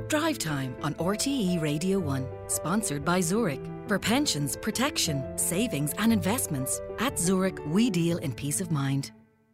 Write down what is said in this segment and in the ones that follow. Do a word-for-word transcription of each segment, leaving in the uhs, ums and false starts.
Drive Time on R T E Radio one, sponsored by Zurich. For pensions, protection, savings and investments, at Zurich we deal in peace of mind.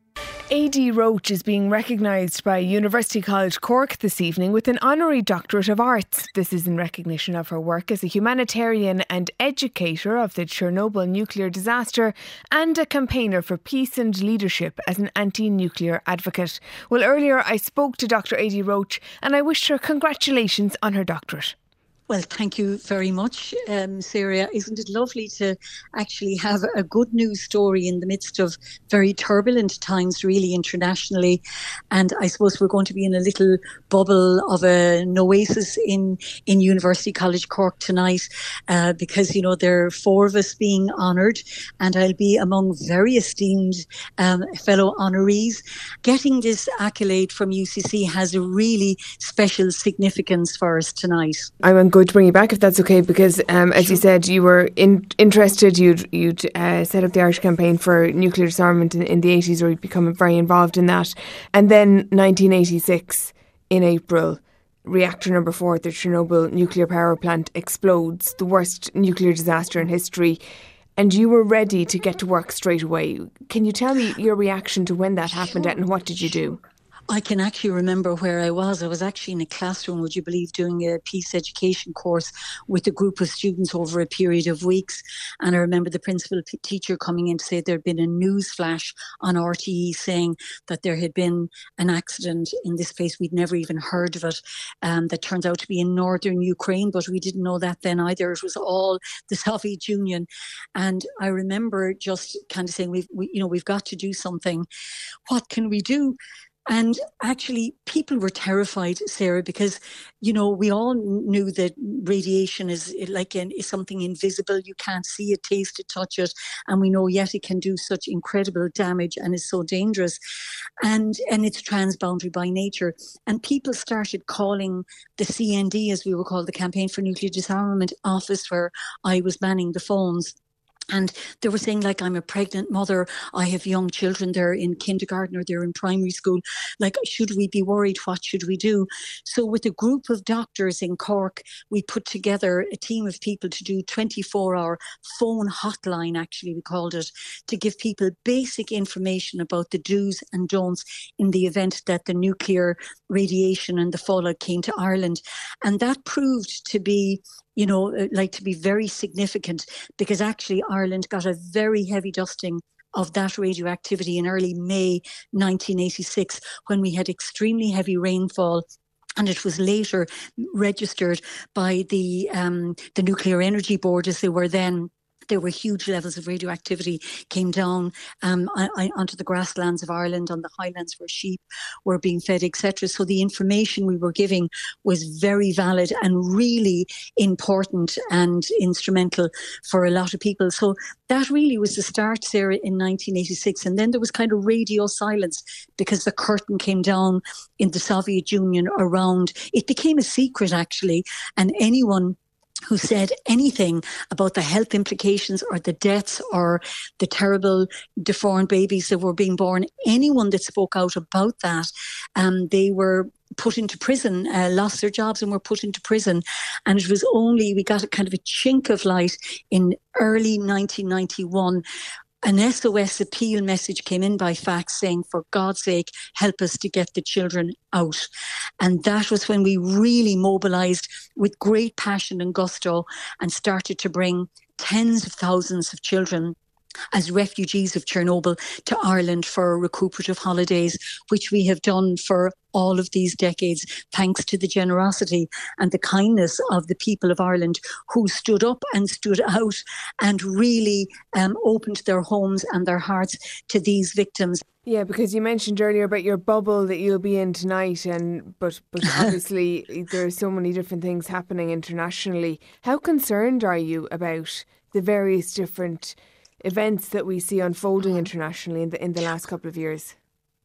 A D Roach is being recognised by University College Cork this evening with an honorary Doctorate of Arts. This is in recognition of her work as a humanitarian and educator of the Chernobyl nuclear disaster and a campaigner for peace and leadership as an anti-nuclear advocate. Well, earlier I spoke to Doctor A D Roach and I wished her congratulations on her doctorate. Well, thank you very much, um, Sarah. Isn't it lovely to actually have a good news story in the midst of very turbulent times, really, internationally? And I suppose we're going to be in a little bubble of a, an oasis in, in University College Cork tonight uh, because, you know, there are four of us being honoured and I'll be among very esteemed um, fellow honorees. Getting this accolade from U C C has a really special significance for us tonight. I'm going to bring you back if that's okay, because um, as sure. you said, you were in, interested, you'd, you'd uh, set up the Irish campaign for nuclear disarmament in, in the eighties, or you'd become very involved in that. And then nineteen eighty-six, in April, reactor number four at the Chernobyl nuclear power plant explodes, the worst nuclear disaster in history. And you were ready to get to work straight away. Can you tell me your reaction to when that happened sure. and what did you do? I can actually remember where I was. I was actually in a classroom, would you believe, doing a peace education course with a group of students over a period of weeks. And I remember the principal p- teacher coming in to say there had been a news flash on R T E saying that there had been an accident in this place. We'd never even heard of it. Um, that turns out to be in northern Ukraine, but we didn't know that then either. It was all the Soviet Union. And I remember just kind of saying, we've, we, you know, we've got to do something. What can we do? And actually, people were terrified, Sarah, because, you know, we all knew that radiation is like an, is something invisible. You can't see it, taste it, touch it. And we know yet it can do such incredible damage and is so dangerous. And, and it's transboundary by nature. And people started calling the C N D, as we were called, the Campaign for Nuclear Disarmament office, where I was manning the phones. And they were saying, like, I'm a pregnant mother, I have young children, they're in kindergarten or they're in primary school. Like, should we be worried? What should we do? So with a group of doctors in Cork, we put together a team of people to do twenty-four hour phone hotline, actually, we called it, to give people basic information about the do's and don'ts in the event that the nuclear radiation and the fallout came to Ireland. And that proved to be you know, like to be very significant, because actually Ireland got a very heavy dusting of that radioactivity in early May nineteen eighty-six, when we had extremely heavy rainfall. And it was later registered by the um, the Nuclear Energy Board, as they were then. There were huge levels of radioactivity came down um, onto the grasslands of Ireland, on the highlands where sheep were being fed, et cetera. So the information we were giving was very valid and really important and instrumental for a lot of people. So that really was the start, Sarah, in nineteen eighty-six. And then there was kind of radio silence because the curtain came down in the Soviet Union around. It became a secret, actually, and anyone who said anything about the health implications or the deaths or the terrible deformed babies that were being born, anyone that spoke out about that, um, they were put into prison, uh, lost their jobs and were put into prison. And it was only, we got a kind of a chink of light in early nineteen ninety-one. An S O S appeal message came in by fax saying, for God's sake, help us to get the children out. And that was when we really mobilised with great passion and gusto and started to bring tens of thousands of children as refugees of Chernobyl to Ireland for recuperative holidays, which we have done for all of these decades, thanks to the generosity and the kindness of the people of Ireland who stood up and stood out and really um, opened their homes and their hearts to these victims. Yeah, because you mentioned earlier about your bubble that you'll be in tonight, and but but obviously there are so many different things happening internationally. How concerned are you about the various different events that we see unfolding internationally in the in the last couple of years?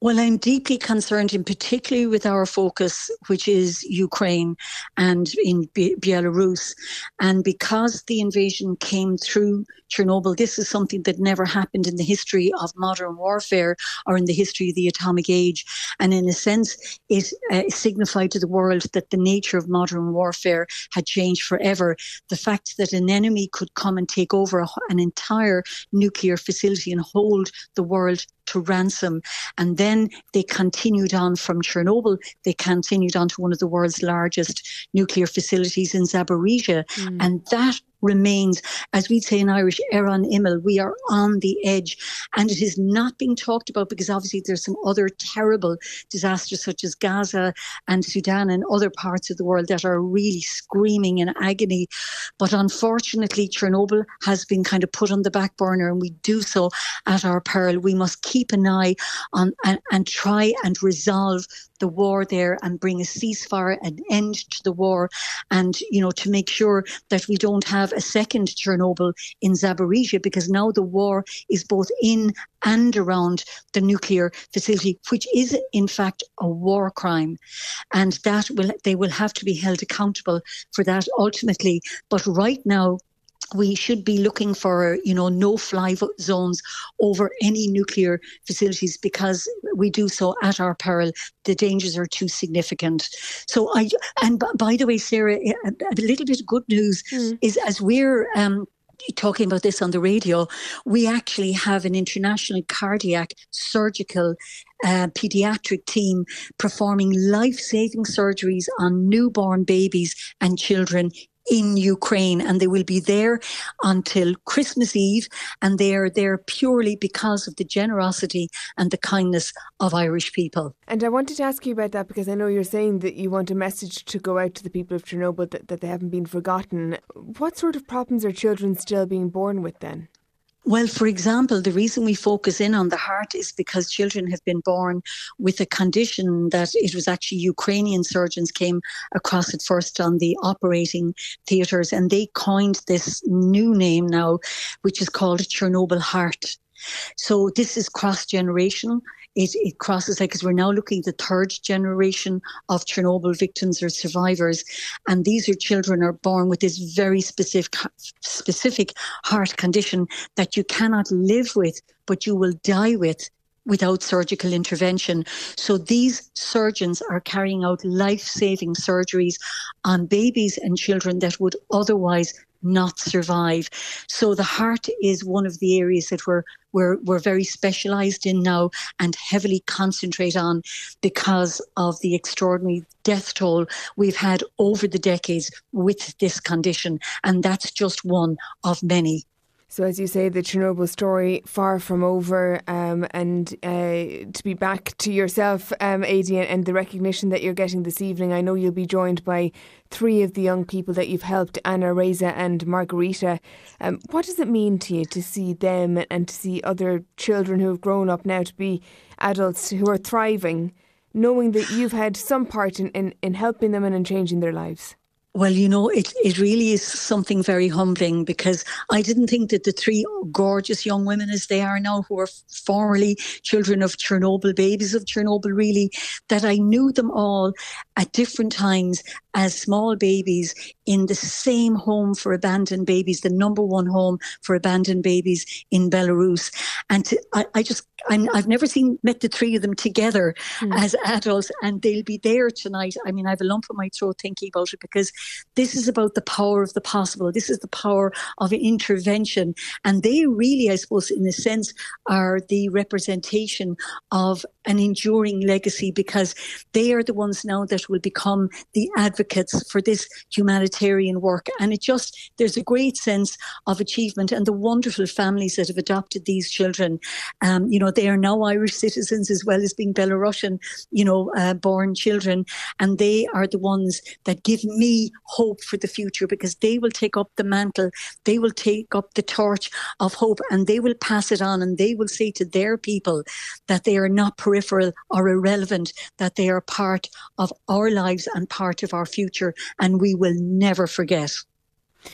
Well, I'm deeply concerned, in particularly with our focus, which is Ukraine and in Be- Belarus. And because the invasion came through Chernobyl, this is something that never happened in the history of modern warfare or in the history of the atomic age. And in a sense, it uh, signified to the world that the nature of modern warfare had changed forever. The fact that an enemy could come and take over a, an entire nuclear facility and hold the world to ransom. And then they continued on from Chernobyl. They continued on to one of the world's largest nuclear facilities in Zaporizhia. Mm. And that remains, as we'd say in Irish, er an immel. We are on the edge. And it is not being talked about because obviously there's some other terrible disasters such as Gaza and Sudan and other parts of the world that are really screaming in agony. But unfortunately, Chernobyl has been kind of put on the back burner, and we do so at our peril. We must keep an eye on and, and try and resolve the war there and bring a ceasefire, an end to the war, and, you know, to make sure that we don't have a second Chernobyl in Zaporizhia, because now the war is both in and around the nuclear facility, which is in fact a war crime. And that will they will have to be held accountable for that ultimately. But right now, we should be looking for, you know, no-fly zones over any nuclear facilities, because we do so at our peril. The dangers are too significant. So I, and b- by the way, Sarah, a, a little bit of good news mm. is as we're um, talking about this on the radio, we actually have an international cardiac surgical uh, pediatric team performing life-saving surgeries on newborn babies and children in Ukraine, and they will be there until Christmas Eve, and they are there purely because of the generosity and the kindness of Irish people. And I wanted to ask you about that, because I know you're saying that you want a message to go out to the people of Chernobyl that, that they haven't been forgotten. What sort of problems are children still being born with then? Well, for example, the reason we focus in on the heart is because children have been born with a condition that it was actually Ukrainian surgeons came across it first on the operating theatres, and they coined this new name now, which is called Chernobyl heart. So this is cross-generational. It, it crosses, like, because we're now looking at the third generation of Chernobyl victims or survivors. And these are children are born with this very specific, specific heart condition that you cannot live with, but you will die with without surgical intervention. So these surgeons are carrying out life-saving surgeries on babies and children that would otherwise not survive. So the heart is one of the areas that we're we're we're very specialised in now and heavily concentrate on because of the extraordinary death toll we've had over the decades with this condition, and that's just one of many. So as you say, the Chernobyl story far from over, um, and uh, to be back to yourself, um, Aidy, and the recognition that you're getting this evening. I know you'll be joined by three of the young people that you've helped, Anna, Reza and Margarita. Um, what does it mean to you to see them and to see other children who have grown up now to be adults who are thriving, knowing that you've had some part in, in, in helping them and in changing their lives? Well, you know, it, it really is something very humbling, because I didn't think that the three gorgeous young women as they are now, who are formerly children of Chernobyl, babies of Chernobyl, really, that I knew them all at different times as small babies in the same home for abandoned babies, the number one home for abandoned babies in Belarus. And to, I, I just, I'm, I've never seen, met the three of them together mm. as adults, and they'll be there tonight. I mean, I have a lump in my throat thinking about it, because this is about the power of the possible. This is the power of intervention. And they really, I suppose, in a sense, are the representation of an enduring legacy, because they are the ones now that will become the advocates for this humanitarian work. And it just, there's a great sense of achievement, and the wonderful families that have adopted these children. Um, you know, they are now Irish citizens as well as being Belarusian, you know, uh, born children. And they are the ones that give me hope for the future, because they will take up the mantle, they will take up the torch of hope, and they will pass it on, and they will say to their people that they are not peripheral or irrelevant, that they are part of our lives and part of our future, and we will never forget.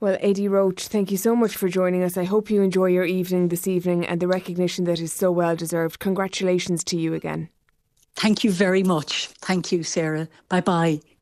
Well, Eddie Roche, thank you so much for joining us. I hope you enjoy your evening this evening and the recognition that is so well deserved. Congratulations to you again. Thank you very much. Thank you, Sarah. Bye-bye.